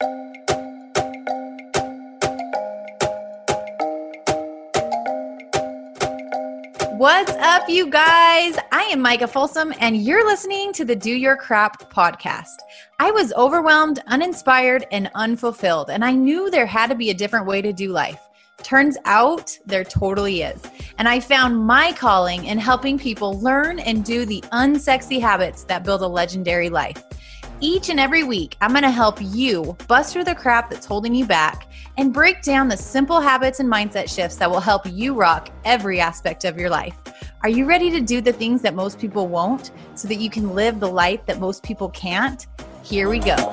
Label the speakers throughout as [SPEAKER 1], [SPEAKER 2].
[SPEAKER 1] What's up, you guys? I am Micah Folsom, and you're listening to the Do Your Crap podcast. I was overwhelmed, uninspired, and unfulfilled, and I knew there had to be a different way to do life. Turns out there totally is. And I found my calling in helping people learn and do the unsexy habits that build a legendary life. Each and every week, I'm going to help you bust through the crap that's holding you back and break down the simple habits and mindset shifts that will help you rock every aspect of your life. Are you ready to do the things that most people won't so that you can live the life that most people can't? Here we go.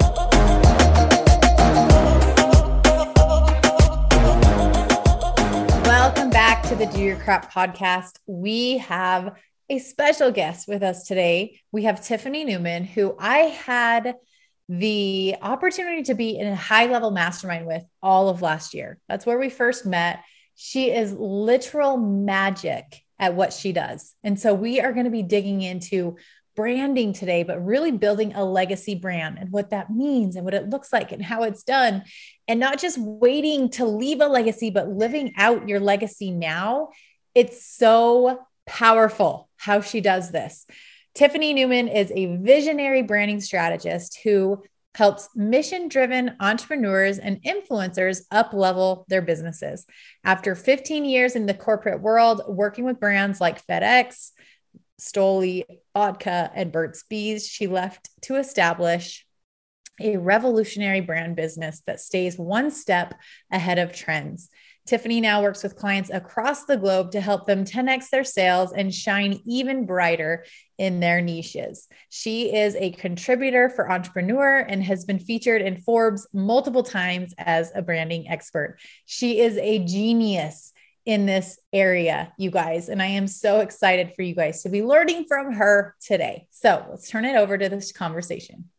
[SPEAKER 1] Welcome back to the Do Your Crap podcast. We have a special guest with us today. We have Tiffany Newman, who I had the opportunity to be in a high-level mastermind with all of last year. That's where we first met. She is literal magic at what she does. And so we are going to be digging into branding today, but really building a legacy brand and what that means and what it looks like and how it's done. And not just waiting to leave a legacy, but living out your legacy now. It's so powerful how she does this. Tiffany Newman is a visionary branding strategist who helps mission-driven entrepreneurs and influencers up-level their businesses. After 15 years in the corporate world, working with brands like FedEx, Stoli, Vodka, and Burt's Bees, she left to establish a revolutionary brand business that stays one step ahead of trends. Tiffany now works with clients across the globe to help them 10x their sales and shine even brighter in their niches. She is a contributor for Entrepreneur and has been featured in Forbes multiple times as a branding expert. She is a genius in this area, you guys, and I am so excited for you guys to be learning from her today. So let's turn it over to this conversation.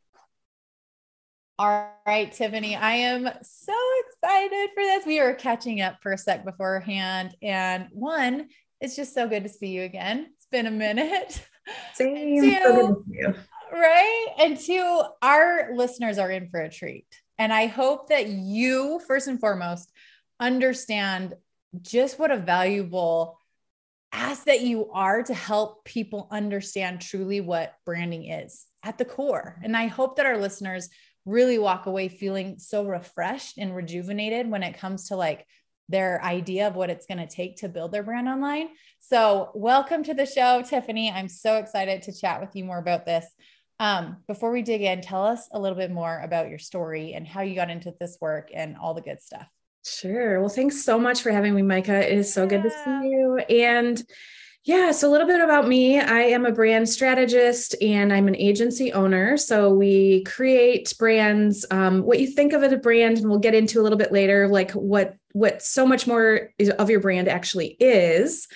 [SPEAKER 1] All right, Tiffany, I am so excited for this. We were catching up for a sec beforehand. And one, it's just so good to see you again. It's been a minute.
[SPEAKER 2] Same.
[SPEAKER 1] Two,
[SPEAKER 2] so good to see you.
[SPEAKER 1] right? And two, our listeners are in for a treat. And I hope that you, first and foremost, understand just what a valuable asset you are to help people understand truly what branding is at the core. And I hope that our listeners really walk away feeling so refreshed and rejuvenated when it comes to like their idea of what it's going to take to build their brand online. So welcome to the show, Tiffany. I'm so excited to chat with you more about this. Before we dig in, tell us a little bit more about your story and how you got into this work and all the good stuff.
[SPEAKER 2] Sure. Well, thanks so much for having me, Micah. It is so good to see you. And yeah, so a little bit about me. I am a brand strategist and I'm an agency owner. So we create brands, what you think of as a brand, and we'll get into a little bit later, like what so much more of your brand actually is.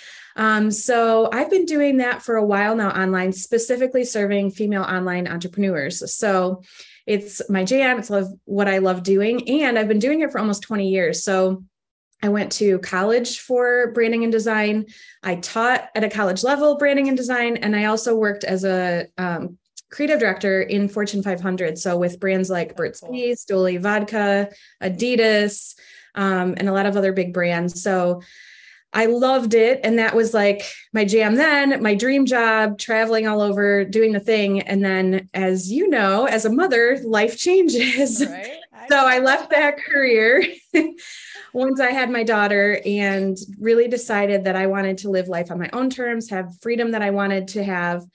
[SPEAKER 2] So I've been doing that for a while now online, specifically serving female online entrepreneurs. So it's my jam. It's what I love doing. And I've been doing it for almost 20 years. So I went to college for branding and design. I taught at a college level branding and design. And I also worked as a creative director in Fortune 500. So with brands like Burt's Bees, Stoli, Vodka, Adidas, and a lot of other big brands. So I loved it. And that was like my jam then, my dream job, traveling all over, doing the thing. And then, as you know, as a mother, life changes.
[SPEAKER 1] Right?
[SPEAKER 2] So I left that career once I had my daughter and really decided that I wanted to live life on my own terms, have freedom that I wanted to have.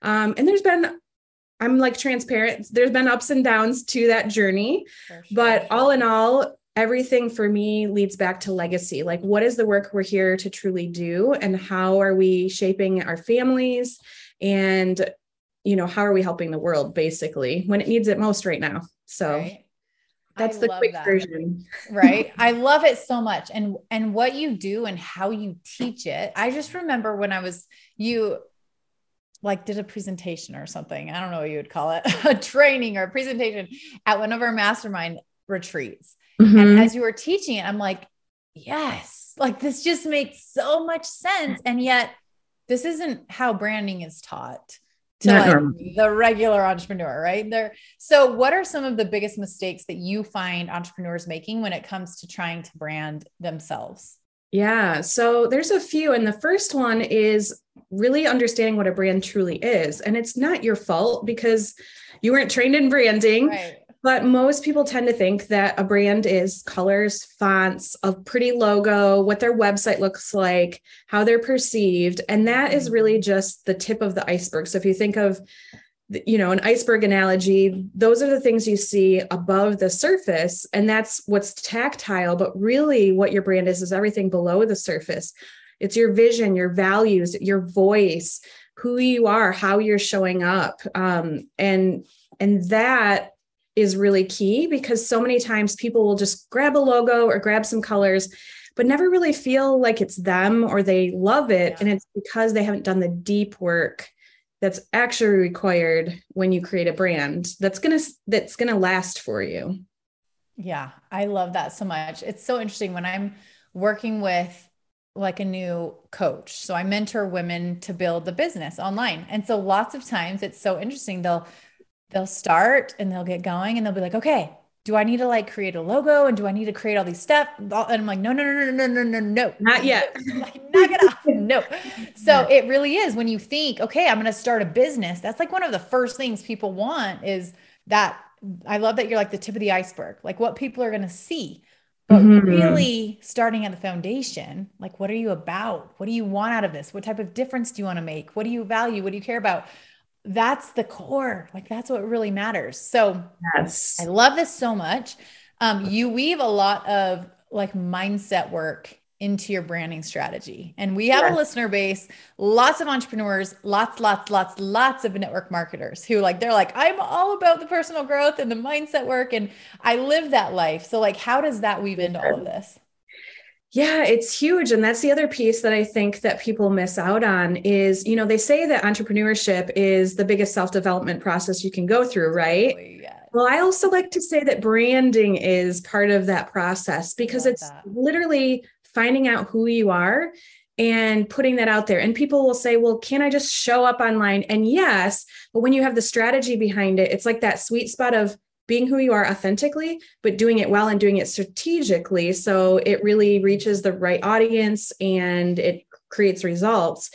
[SPEAKER 2] And I'm like transparent. There's been ups and downs to that journey, but all in all, everything for me leads back to legacy. Like, what is the work we're here to truly do? And how are we shaping our families? And, how are we helping the world basically when it needs it most right now? So
[SPEAKER 1] right.
[SPEAKER 2] That's the quick version.
[SPEAKER 1] Right. I love it so much. And what you do and how you teach it. I just remember when you like did a presentation or something. I don't know what you would call it, a training or a presentation at one of our mastermind retreats.
[SPEAKER 2] Mm-hmm.
[SPEAKER 1] And as you were teaching it, I'm like, yes, like this just makes so much sense. And yet this isn't how branding is taught. to
[SPEAKER 2] Not
[SPEAKER 1] like
[SPEAKER 2] normal.
[SPEAKER 1] the regular entrepreneur, right? So what are some of the biggest mistakes that you find entrepreneurs making when it comes to trying to brand themselves?
[SPEAKER 2] Yeah. So there's a few. And the first one is really understanding what a brand truly is. And it's not your fault because you weren't trained in branding.
[SPEAKER 1] Right.
[SPEAKER 2] But most people tend to think that a brand is colors, fonts, a pretty logo, what their website looks like, how they're perceived. And that is really just the tip of the iceberg. So if you think of, an iceberg analogy, those are the things you see above the surface. And that's what's tactile. But really what your brand is everything below the surface. It's your vision, your values, your voice, who you are, how you're showing up. And that is really key because so many times people will just grab a logo or grab some colors, but never really feel like it's them or they love it. Yeah. And it's because they haven't done the deep work that's actually required when you create a brand that's going to last for you.
[SPEAKER 1] Yeah. I love that so much. It's so interesting when I'm working with like a new coach. So I mentor women to build the business online. And so lots of times it's so interesting. They'll start and they'll get going and they'll be like, okay, do I need to like create a logo and do I need to create all these stuff? And I'm like, no,
[SPEAKER 2] not yet.
[SPEAKER 1] Like, knock it off. No. So it really is when you think, okay, I'm going to start a business. That's like one of the first things people want is that. I love that you're like the tip of the iceberg, like what people are going to see, but really starting at the foundation, like, what are you about? What do you want out of this? What type of difference do you want to make? What do you value? What do you care about? That's the core. Like, that's what really matters. So
[SPEAKER 2] yes.
[SPEAKER 1] I love this so much. You weave a lot of like mindset work into your branding strategy. And we have a listener base, lots of entrepreneurs, lots of network marketers who like, they're like, I'm all about the personal growth and the mindset work. And I live that life. So like, how does that weave into all of this?
[SPEAKER 2] Yeah, it's huge. And that's the other piece that I think that people miss out on is, they say that entrepreneurship is the biggest self-development process you can go through, right?
[SPEAKER 1] Totally, yes.
[SPEAKER 2] Well, I also like to say that branding is part of that process because it's literally finding out who you are and putting that out there. And people will say, well, can I just show up online? And yes, but when you have the strategy behind it, it's like that sweet spot of being who you are authentically, but doing it well and doing it strategically. So it really reaches the right audience and it creates results.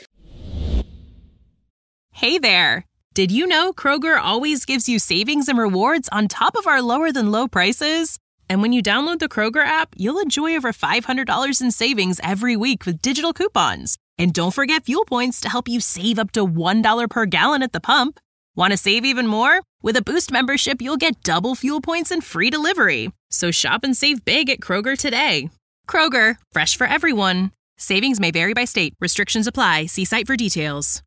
[SPEAKER 3] Hey there. Did you know Kroger always gives you savings and rewards on top of our lower than low prices? And when you download the Kroger app, you'll enjoy over $500 in savings every week with digital coupons. And don't forget fuel points to help you save up to $1 per gallon at the pump. Want to save even more? With a Boost membership, you'll get double fuel points and free delivery. So shop and save big at Kroger today. Kroger, fresh for everyone. Savings may vary by state. Restrictions apply. See site for details.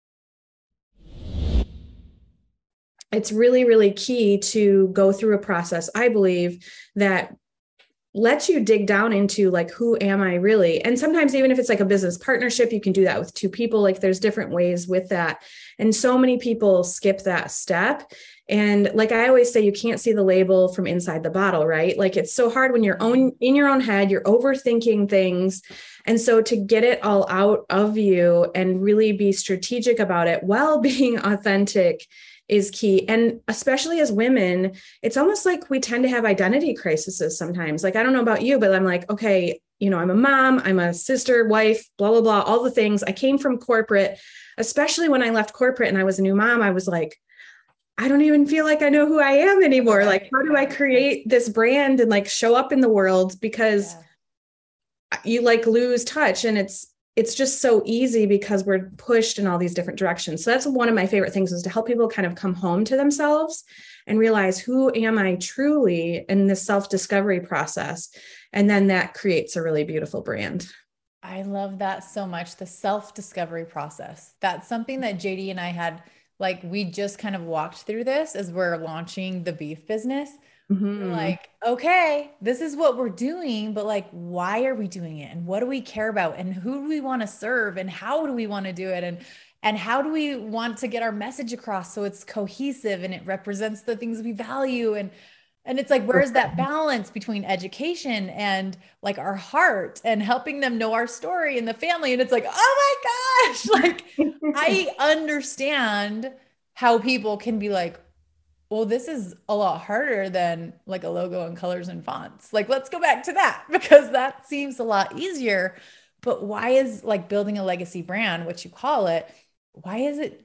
[SPEAKER 2] It's really, really key to go through a process, I believe, that lets you dig down into like, who am I really? And sometimes even if it's like a business partnership, you can do that with two people. Like there's different ways with that. And so many people skip that step. And like I always say, you can't see the label from inside the bottle, right? Like it's so hard when you're in your own head, you're overthinking things. And so to get it all out of you and really be strategic about it while being authentic is key. And especially as women, it's almost like we tend to have identity crises sometimes. Like, I don't know about you, but I'm like, okay, I'm a mom, I'm a sister, wife, blah, blah, blah, all the things. I came from corporate, especially when I left corporate and I was a new mom, I was like, I don't even feel like I know who I am anymore. Like, how do I create this brand and like show up in the world? Because you like lose touch and it's just so easy because we're pushed in all these different directions. So that's one of my favorite things is to help people kind of come home to themselves and realize who am I truly in this self-discovery process. And then that creates a really beautiful brand.
[SPEAKER 1] I love that so much. The self-discovery process. That's something that JD and I had, like, we just kind of walked through this as we're launching the beef business. We're like, okay, this is what we're doing, but like, why are we doing it? And what do we care about? And who do we want to serve? And how do we want to do it? And how do we want to get our message across so it's cohesive and it represents the things we value? And it's like, where's that balance between education and like our heart and helping them know our story and the family? And it's like, oh my gosh, like I understand how people can be like, well, this is a lot harder than like a logo and colors and fonts. Like, let's go back to that because that seems a lot easier. But why is like building a legacy brand, what you call it, why is it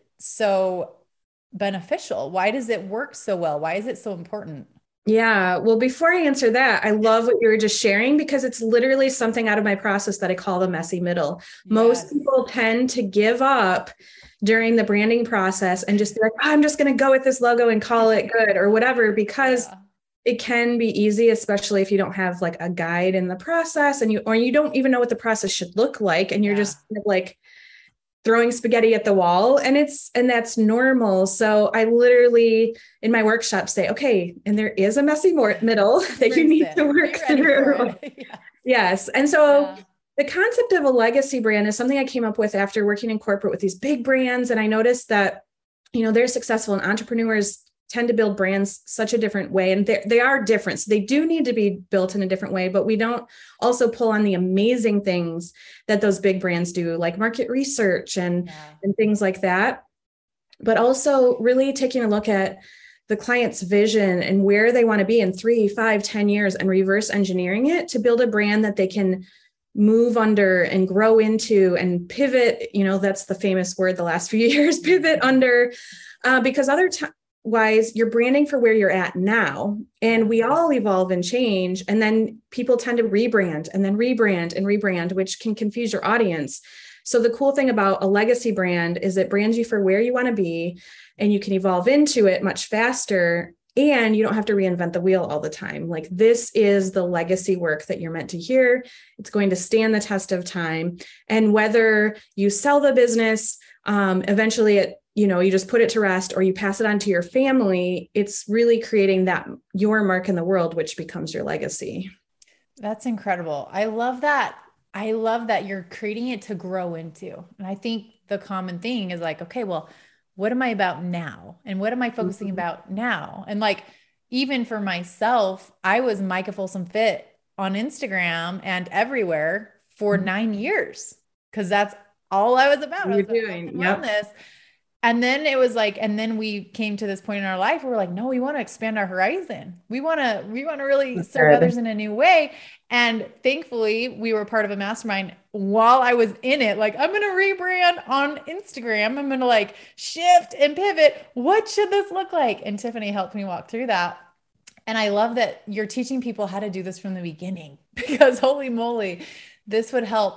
[SPEAKER 1] so beneficial? Why does it work so well? Why is it so important?
[SPEAKER 2] Yeah. Well, before I answer that, I love what you were just sharing because it's literally something out of my process that I call the messy middle. Most
[SPEAKER 1] Yes.
[SPEAKER 2] people tend to give up during the branding process and just be like, "Oh, I'm just going to go with this logo and call it good or whatever," because
[SPEAKER 1] Yeah.
[SPEAKER 2] it can be easy, especially if you don't have like a guide in the process and you don't even know what the process should look like. And you're
[SPEAKER 1] Yeah.
[SPEAKER 2] just kind of like throwing spaghetti at the wall, and that's normal. So I literally in my workshop say, okay, and there is a messy middle that you need to work through.
[SPEAKER 1] Yeah.
[SPEAKER 2] Yes. And so
[SPEAKER 1] Yeah.
[SPEAKER 2] the concept of a legacy brand is something I came up with after working in corporate with these big brands. And I noticed that, they're successful and entrepreneurs tend to build brands such a different way. And they are different. So they do need to be built in a different way, but we don't also pull on the amazing things that those big brands do, like market research and things like that. But also really taking a look at the client's vision and where they want to be in 3, 5, 10 years and reverse engineering it to build a brand that they can move under and grow into and pivot. That's the famous word the last few years, pivot under, because otherwise you're branding for where you're at now. And we all evolve and change. And then people tend to rebrand and then rebrand and rebrand, which can confuse your audience. So the cool thing about a legacy brand is it brands you for where you want to be and you can evolve into it much faster. And you don't have to reinvent the wheel all the time. Like, this is the legacy work that you're meant to hear. It's going to stand the test of time. And whether you sell the business, eventually you just put it to rest or you pass it on to your family, it's really creating your mark in the world, which becomes your legacy.
[SPEAKER 1] That's incredible. I love that. I love that you're creating it to grow into. And I think the common thing is like, okay, well, what am I about now? And what am I focusing about now? And like, even for myself, I was Micah Folsom Fit on Instagram and everywhere for 9 years because that's all I was about. I was
[SPEAKER 2] doing
[SPEAKER 1] wellness. And then it was like, and then we came to this point in our life where we're like, no, we want to expand our horizon. We want to really serve others in a new way. And thankfully we were part of a mastermind while I was in it. Like, I'm going to rebrand on Instagram. I'm going to like shift and pivot. What should this look like? And Tiffany helped me walk through that. And I love that you're teaching people how to do this from the beginning because holy moly, this would help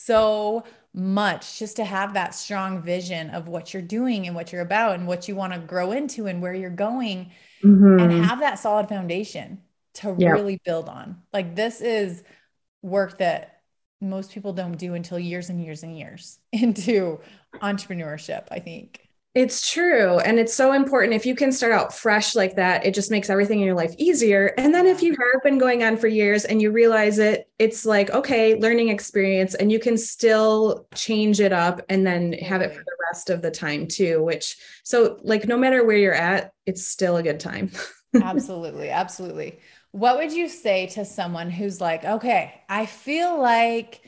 [SPEAKER 1] so much just to have that strong vision of what you're doing and what you're about and what you want to grow into and where you're going and have that solid foundation to really build on. Like, this is work that most people don't do until years and years and years into entrepreneurship, I think.
[SPEAKER 2] It's true. And it's so important. If you can start out fresh like that, it just makes everything in your life easier. And then if you have been going on for years and you realize it's like, okay, learning experience, and you can still change it up and then have it for the rest of the time too, so like, no matter where you're at, it's still a good time.
[SPEAKER 1] Absolutely. Absolutely. What would you say to someone who's like, okay, I feel like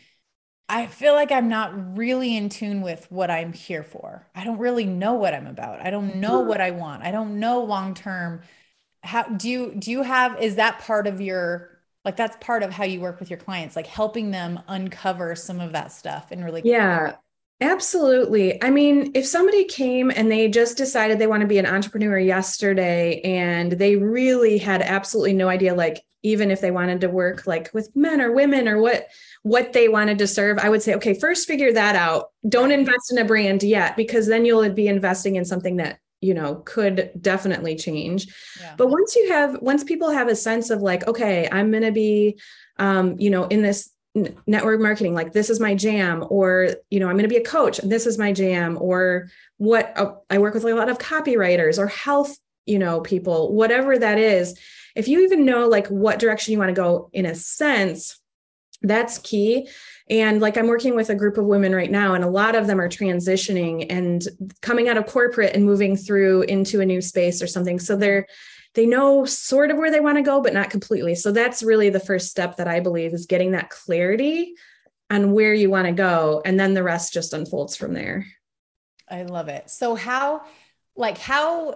[SPEAKER 1] I'm not really in tune with what I'm here for. I don't really know what I'm about. I don't know what I want. I don't know long-term. How do you have, is that part of your, like, that's part of how you work with your clients, like helping them uncover some of that stuff and really.
[SPEAKER 2] Yeah, absolutely. I mean, if somebody came and they just decided they want to be an entrepreneur yesterday and they really had absolutely no idea, like, even if they wanted to work like with men or women or what they wanted to serve, I would say, okay, first figure that out. Don't invest in a brand yet, because then you'll be investing in something that, could definitely change. Yeah. But once people have a sense of like, okay, I'm going to be, in this network marketing, like this is my jam, or, I'm going to be a coach and this is my jam, or I work with a lot of copywriters or health, people, whatever that is. If you even know like what direction you want to go in a sense, that's key. And like, I'm working with a group of women right now, and a lot of them are transitioning and coming out of corporate and moving through into a new space or something. So they know sort of where they want to go, but not completely. So that's really the first step that I believe is getting that clarity on where you want to go. And then the rest just unfolds from there.
[SPEAKER 1] I love it. So how, like how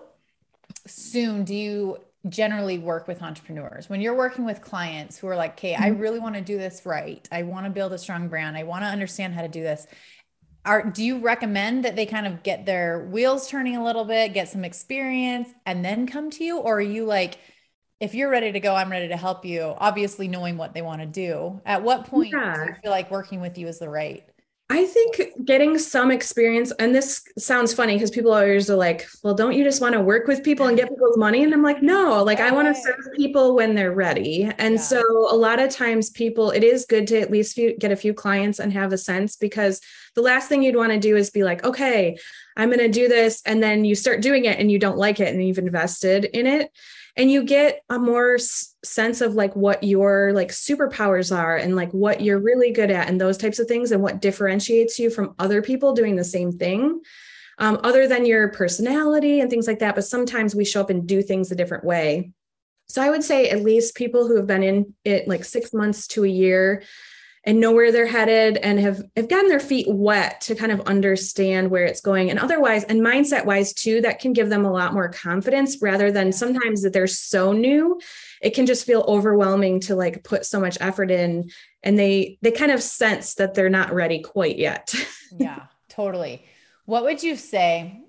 [SPEAKER 1] soon do you generally work with entrepreneurs when you're working with clients who are like, okay, I really want to do this right. I want to build a strong brand. I want to understand how to do this. Do you recommend that they kind of get their wheels turning a little bit, get some experience and then come to you? Or are you like, if you're ready to go, I'm ready to help you, obviously knowing what they want to do. At what point do you feel like working with you is the right?
[SPEAKER 2] I think getting some experience, and this sounds funny because people always are like, well, don't you just want to work with people and get people's money? And I'm like, no, like I want to serve people when they're ready. And so a lot of times it is good to at least get a few clients and have a sense, because the last thing you'd want to do is be like, okay, I'm going to do this. And then you start doing it and you don't like it and you've invested in it. And you get a more sense of like what your like superpowers are and like what you're really good at and those types of things and what differentiates you from other people doing the same thing, other than your personality and things like that. But sometimes we show up and do things a different way. So I would say at least people who have been in it like 6 months to a year and know where they're headed and have gotten their feet wet to kind of understand where it's going. And otherwise, and mindset wise too, that can give them a lot more confidence rather than sometimes that they're so new, it can just feel overwhelming to like put so much effort in and they kind of sense that they're not ready quite yet.
[SPEAKER 1] Yeah, totally. What would you say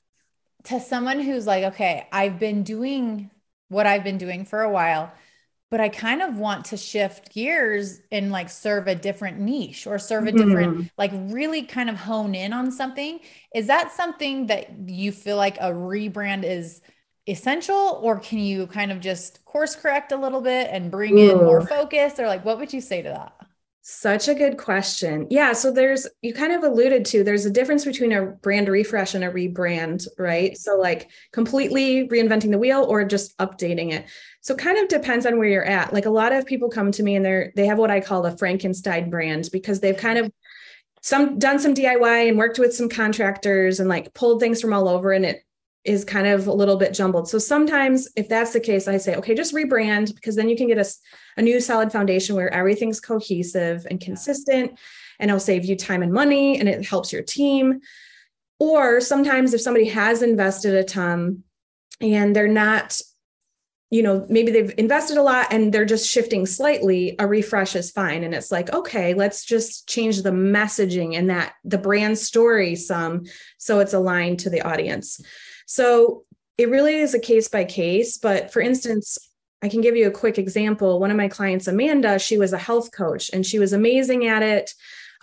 [SPEAKER 1] to someone who's like, okay, I've been doing what I've been doing for a while, but I kind of want to shift gears and like serve a different niche or serve a different, like really kind of hone in on something. Is that something that you feel like a rebrand is essential, or can you kind of just course correct a little bit and bring in more focus, or like, what would you say to that?
[SPEAKER 2] Such a good question. Yeah. So you kind of alluded to, there's a difference between a brand refresh and a rebrand, right? So like completely reinventing the wheel or just updating it. So kind of depends on where you're at. Like a lot of people come to me and they have what I call the Frankenstein brand, because they've kind of done some DIY and worked with some contractors and like pulled things from all over, and it is kind of a little bit jumbled. So sometimes if that's the case, I say, okay, just rebrand, because then you can get a new solid foundation where everything's cohesive and consistent, and it'll save you time and money and it helps your team. Or sometimes if somebody has invested a ton and they're not, maybe they've invested a lot and they're just shifting slightly, a refresh is fine. And it's like, okay, let's just change the messaging and the brand story some, so it's aligned to the audience. So it really is a case by case. But for instance, I can give you a quick example. One of my clients, Amanda, she was a health coach and she was amazing at it.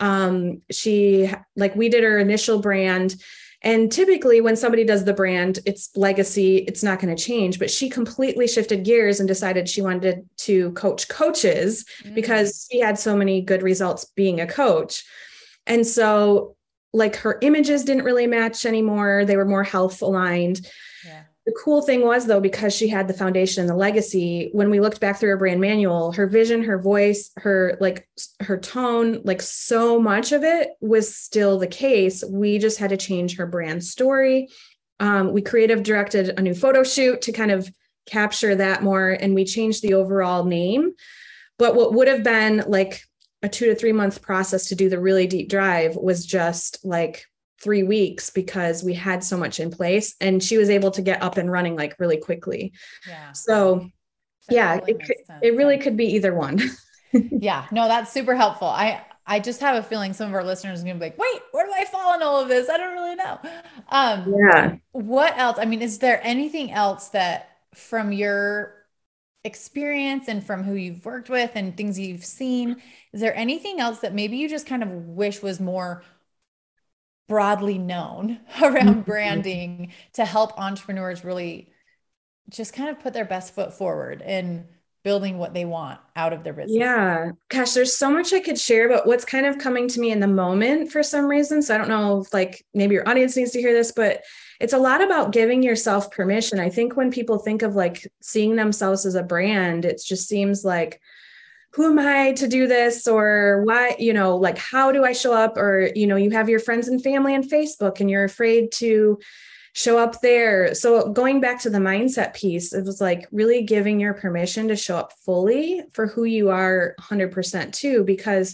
[SPEAKER 2] We did her initial brand. And typically when somebody does the brand, it's legacy, it's not going to change. But she completely shifted gears and decided she wanted to coach coaches because she had so many good results being a coach. And so like her images didn't really match anymore. They were more health aligned. Yeah. The cool thing was though, because she had the foundation and the legacy, when we looked back through her brand manual, her vision, her voice, her tone, like so much of it was still the case. We just had to change her brand story. We creative directed a new photo shoot to kind of capture that more. And we changed the overall name. But what would have been like a 2 to 3 month process to do the really deep dive was just like 3 weeks, because we had so much in place and she was able to get up and running like really quickly. Yeah. So it really could be either one.
[SPEAKER 1] Yeah, no, that's super helpful. I just have a feeling some of our listeners are going to be like, wait, where do I fall in all of this? I don't really know. What else? I mean, is there anything else that from your experience and from who you've worked with and things you've seen, is there anything else that maybe you just kind of wish was more broadly known around branding to help entrepreneurs really just kind of put their best foot forward in building what they want out of their business?
[SPEAKER 2] Yeah. Gosh, there's so much I could share, but what's kind of coming to me in the moment for some reason. So I don't know if like maybe your audience needs to hear this, but it's a lot about giving yourself permission. I think when people think of like seeing themselves as a brand, it just seems like, who am I to do this? Or why, like, how do I show up? Or, you have your friends and family on Facebook and you're afraid to show up there. So going back to the mindset piece, it was like really giving your permission to show up fully for who you are 100% too, because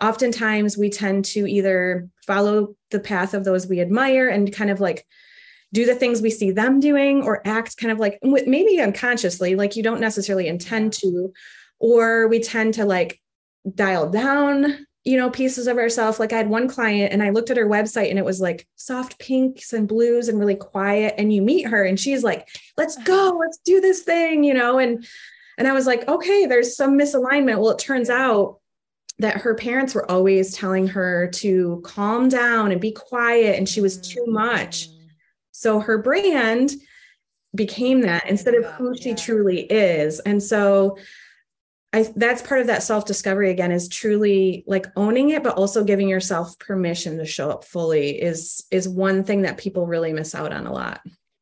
[SPEAKER 2] oftentimes we tend to either follow the path of those we admire and kind of like do the things we see them doing or act kind of like maybe unconsciously, like you don't necessarily intend to, or we tend to like dial down, pieces of ourselves. Like I had one client and I looked at her website and it was like soft pinks and blues and really quiet. And you meet her and she's like, let's go, let's do this thing, and I was like, okay, there's some misalignment. Well, it turns out that her parents were always telling her to calm down and be quiet. And she was too much. So her brand became that instead of who she truly is. And so that's part of that self-discovery again, is truly like owning it, but also giving yourself permission to show up fully is one thing that people really miss out on a lot.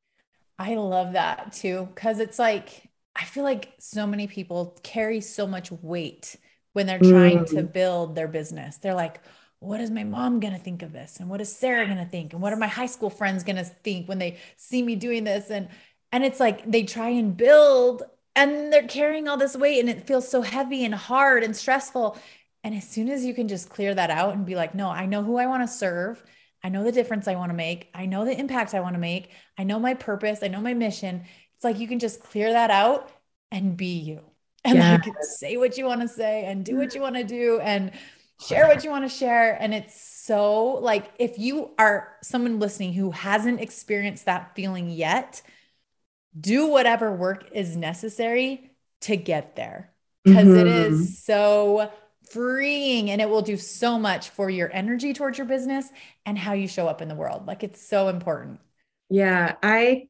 [SPEAKER 1] I love that too. Cause it's like, I feel like so many people carry so much weight when they're trying to build their business. They're like, what is my mom going to think of this? And what is Sarah going to think? And what are my high school friends going to think when they see me doing this? And it's like, they try and build and they're carrying all this weight and it feels so heavy and hard and stressful. And as soon as you can just clear that out and be like, no, I know who I want to serve. I know the difference I want to make. I know the impact I want to make. I know my purpose. I know my mission. It's like, you can just clear that out and be you and like say what you want to say and do what you want to do and share what you want to share. And it's so like, if you are someone listening who hasn't experienced that feeling yet, do whatever work is necessary to get there, because it is so freeing and it will do so much for your energy towards your business and how you show up in the world. Like it's so important.
[SPEAKER 2] Yeah, I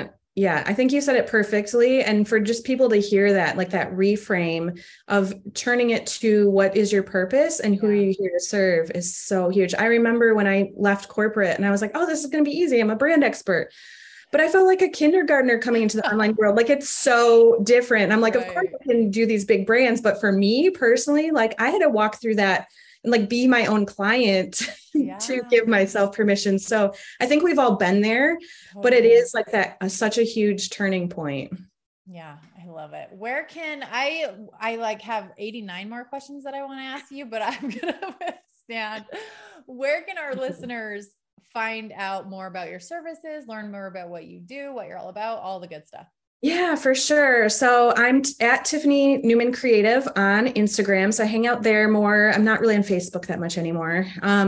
[SPEAKER 2] think you said it perfectly. And for just people to hear that, like that reframe of turning it to what is your purpose and who are you here to serve is so huge. I remember when I left corporate and I was like, oh, this is going to be easy. I'm a brand expert. But I felt like a kindergartner coming into the online world. Like it's so different. I'm like, of course I can do these big brands. But for me personally, like I had to walk through that and like be my own client to give myself permission. So I think we've all been there, but it is like that, such a huge turning point.
[SPEAKER 1] Yeah, I love it. Where can I like have 89 more questions that I want to ask you, but I'm going to withstand. Where can our listeners find out more about your services, learn more about what you do, what you're all about, all the good stuff?
[SPEAKER 2] Yeah, for sure. So I'm at Tiffany Newman Creative on Instagram. So I hang out there more. I'm not really on Facebook that much anymore.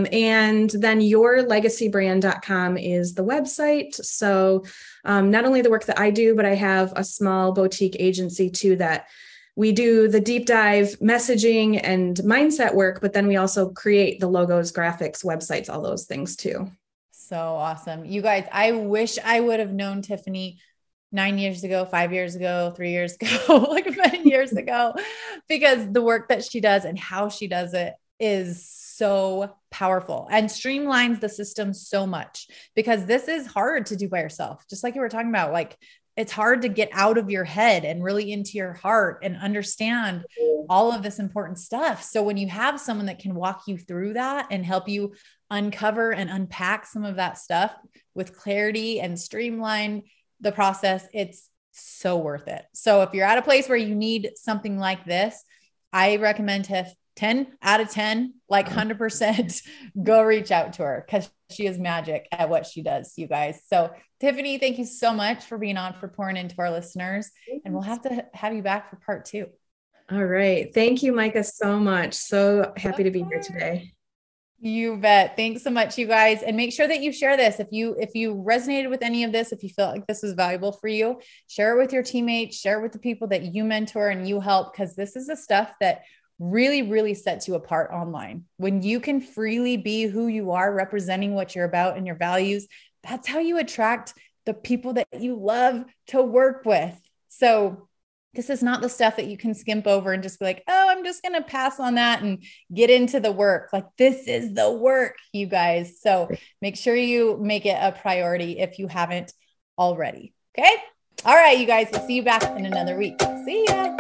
[SPEAKER 2] And then yourlegacybrand.com is the website. So not only the work that I do, but I have a small boutique agency too, that we do the deep dive messaging and mindset work, but then we also create the logos, graphics, websites, all those things too.
[SPEAKER 1] So awesome. You guys, I wish I would have known Tiffany 9 years ago, 5 years ago, 3 years ago, like many years ago, because the work that she does and how she does it is so powerful and streamlines the system so much, because this is hard to do by yourself. Just like you were talking about, like it's hard to get out of your head and really into your heart and understand all of this important stuff. So when you have someone that can walk you through that and help you uncover and unpack some of that stuff with clarity and streamline the process, it's so worth it. So if you're at a place where you need something like this, I recommend 10 out of 10, like 100%, go reach out to her, because she is magic at what she does, you guys. So Tiffany, thank you so much for being on, for pouring into our listeners, and we'll have to have you back for part 2.
[SPEAKER 2] All right. Thank you, Micah, so much. So happy to be here today.
[SPEAKER 1] You bet. Thanks so much, you guys. And make sure that you share this. If you resonated with any of this, if you felt like this was valuable for you, share it with your teammates, share it with the people that you mentor and you help, because this is the stuff that really, really sets you apart online. When you can freely be who you are, representing what you're about and your values, that's how you attract the people that you love to work with. So this is not the stuff that you can skimp over and just be like, oh, I'm just going to pass on that and get into the work. Like this is the work, you guys. So make sure you make it a priority if you haven't already. Okay. All right, you guys, we'll see you back in another week. See ya.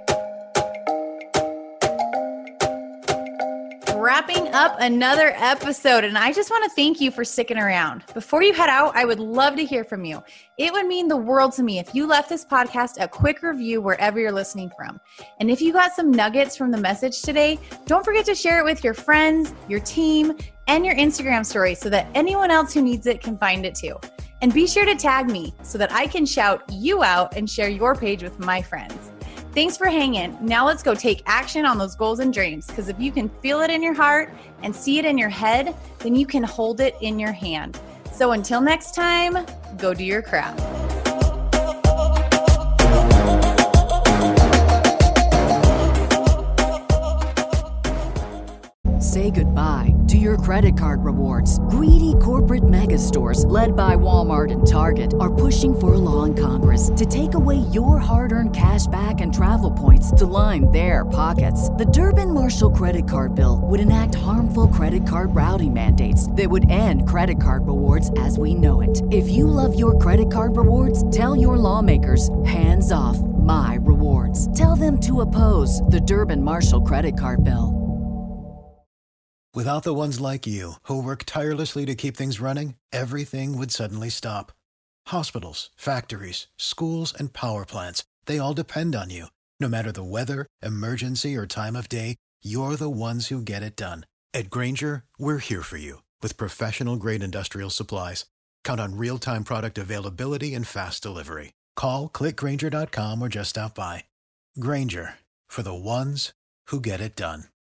[SPEAKER 1] Wrapping up another episode, and I just want to thank you for sticking around. Before you head out, I would love to hear from you. It would mean the world to me if you left this podcast a quick review wherever you're listening from. And if you got some nuggets from the message today, don't forget to share it with your friends, your team, and your Instagram story so that anyone else who needs it can find it too. And be sure to tag me so that I can shout you out and share your page with my friends. Thanks for hanging. Now let's go take action on those goals and dreams, because if you can feel it in your heart and see it in your head, then you can hold it in your hand. So until next time, go do your crap.
[SPEAKER 4] Say goodbye to your credit card rewards. Greedy corporate mega stores, led by Walmart and Target, are pushing for a law in Congress to take away your hard-earned cash back and travel points to line their pockets. The Durbin-Marshall credit card bill would enact harmful credit card routing mandates that would end credit card rewards as we know it. If you love your credit card rewards, tell your lawmakers, hands off my rewards. Tell them to oppose the Durbin-Marshall credit card bill.
[SPEAKER 5] Without the ones like you, who work tirelessly to keep things running, everything would suddenly stop. Hospitals, factories, schools, and power plants, they all depend on you. No matter the weather, emergency, or time of day, you're the ones who get it done. At Grainger, we're here for you with professional-grade industrial supplies. Count on real-time product availability and fast delivery. Call, click Grainger.com, or just stop by. Grainger, for the ones who get it done.